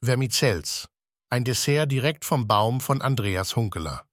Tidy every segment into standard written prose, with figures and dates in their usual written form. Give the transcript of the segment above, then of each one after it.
Vermicelles, ein Dessert direkt vom Baum von Andreas Hunkeler.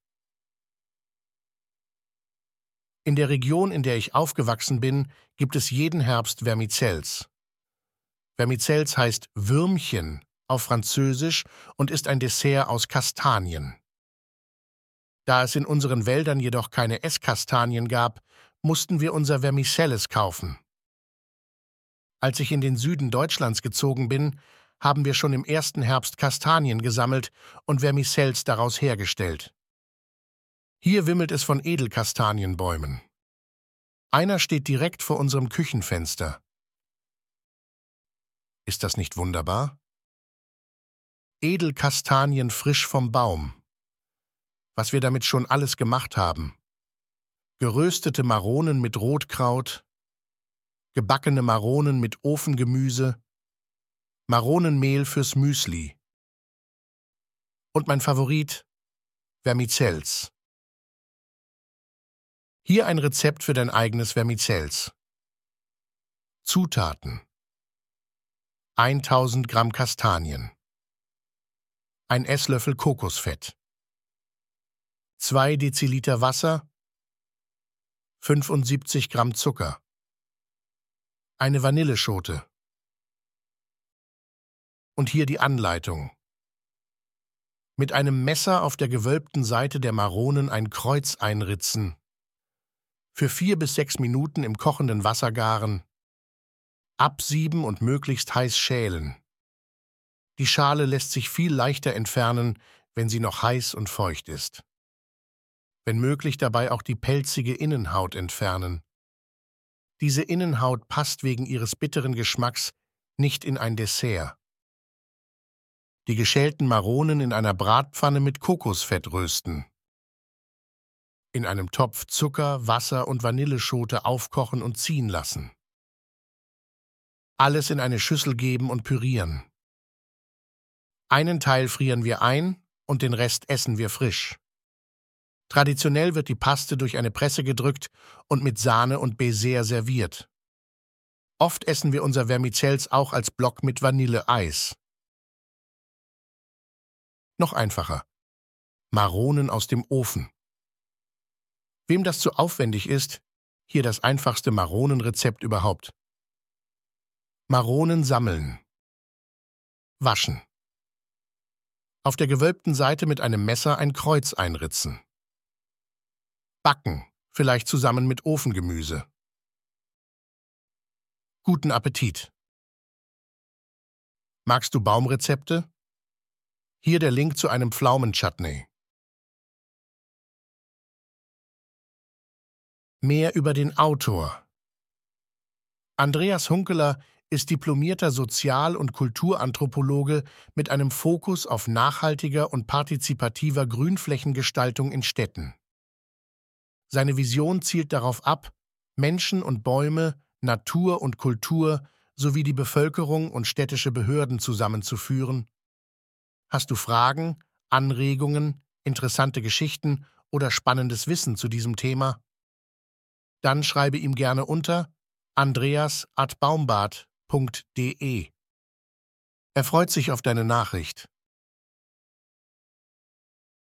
In der Region, in der ich aufgewachsen bin, gibt es jeden Herbst Vermicelles. Vermicelles heißt Würmchen auf Französisch und ist ein Dessert aus Kastanien. Da es in unseren Wäldern jedoch keine Esskastanien gab, mussten wir unser Vermicelles kaufen. Als ich in den Süden Deutschlands gezogen bin, haben wir schon im ersten Herbst Kastanien gesammelt und Vermicelles daraus hergestellt. Hier wimmelt es von Edelkastanienbäumen. Einer steht direkt vor unserem Küchenfenster. Ist das nicht wunderbar? Edelkastanien frisch vom Baum. Was wir damit schon alles gemacht haben. Geröstete Maronen mit Rotkraut, gebackene Maronen mit Ofengemüse, Maronenmehl fürs Müsli. Und mein Favorit, Vermicelles. Hier ein Rezept für dein eigenes Vermicelles. Zutaten: 1000 Gramm Kastanien, 1 Esslöffel Kokosfett, 2 Deziliter Wasser, 75 Gramm Zucker, eine Vanilleschote. Und hier die Anleitung. Mit einem Messer auf der gewölbten Seite der Maronen ein Kreuz einritzen. Für 4 bis 6 Minuten im kochenden Wasser garen. Absieben und möglichst heiß schälen. Die Schale lässt sich viel leichter entfernen, wenn sie noch heiß und feucht ist. Wenn möglich dabei auch die pelzige Innenhaut entfernen. Diese Innenhaut passt wegen ihres bitteren Geschmacks nicht in ein Dessert. Die geschälten Maronen in einer Bratpfanne mit Kokosfett rösten. In einem Topf Zucker, Wasser und Vanilleschote aufkochen und ziehen lassen. Alles in eine Schüssel geben und pürieren. Einen Teil frieren wir ein und den Rest essen wir frisch. Traditionell wird die Paste durch eine Presse gedrückt und mit Sahne und Baiser serviert. Oft essen wir unser Vermicelles auch als Block mit Vanilleeis. Noch einfacher. Maronen aus dem Ofen. Wem das zu aufwendig ist, hier das einfachste Maronenrezept überhaupt. Maronen sammeln. Waschen. Auf der gewölbten Seite mit einem Messer ein Kreuz einritzen. Backen, vielleicht zusammen mit Ofengemüse. Guten Appetit! Magst du Baumrezepte? Hier der Link zu einem Pflaumenchutney. Mehr über den Autor. Andreas Hunkeler ist diplomierter Sozial- und Kulturanthropologe mit einem Fokus auf nachhaltiger und partizipativer Grünflächengestaltung in Städten. Seine Vision zielt darauf ab, Menschen und Bäume, Natur und Kultur sowie die Bevölkerung und städtische Behörden zusammenzuführen. Hast du Fragen, Anregungen, interessante Geschichten oder spannendes Wissen zu diesem Thema? Dann schreibe ihm gerne unter andreas@baumbad.de. Er freut sich auf deine Nachricht.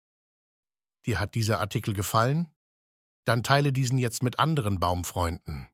Dir hat dieser Artikel gefallen? Dann teile diesen jetzt mit anderen Baumfreunden.